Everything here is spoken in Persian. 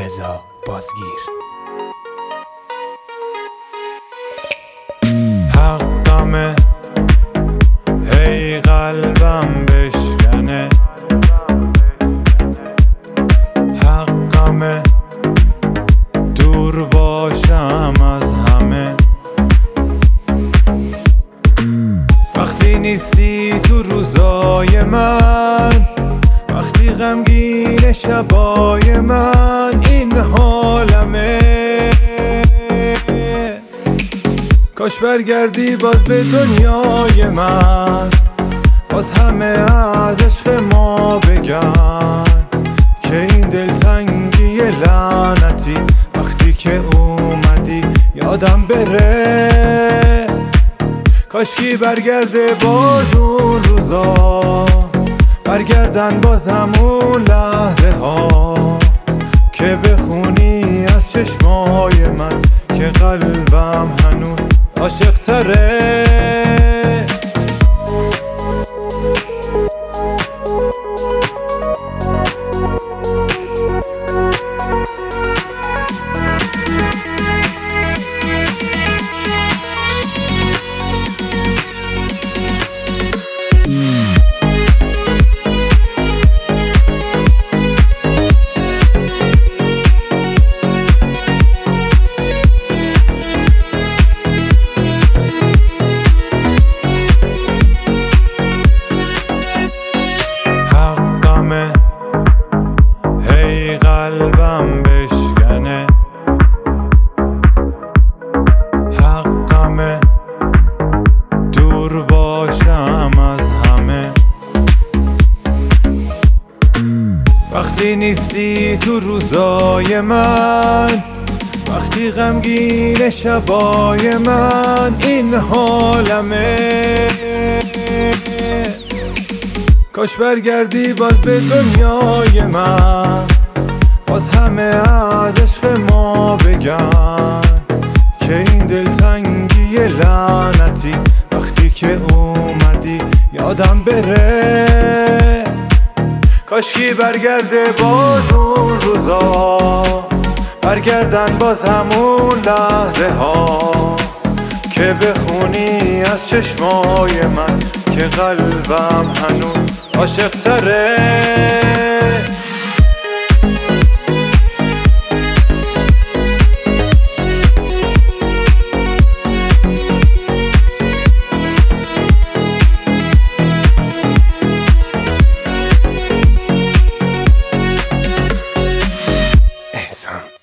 رضا بازگیر. حقمه هی قلبم بشکنه، حقمه دور باشم از همه. وقتی نیستی تو روزای من، وقتی غمگین شبای من، این حالمه. کاش برگردی باز به دنیای من، باز همه از عشق ما بگن که این دلتنگی لعنتی وقتی که اومدی یادم بره. کاشکی برگرده باز اون روزا، برگردن باز همون لحظه ها که بخونی از چشمای من که قلبم هنوز عاشق تره. هی قلبم بشکنه، حقمه دور باشم از همه. وقتی نیستی تو روزای من، وقتی غمگین شبای من، این حالمه. کاش برگردی باز به دنیای من، باز همه از عشق ما بگن که این دلتنگی لعنتی وقتی که اومدی یادم بره. کاشکی برگرده باز اون روزا، برگردن باز همون لحظه ها که بخونی از چشمای من که قلبم هنوز عاشق تره. احسان.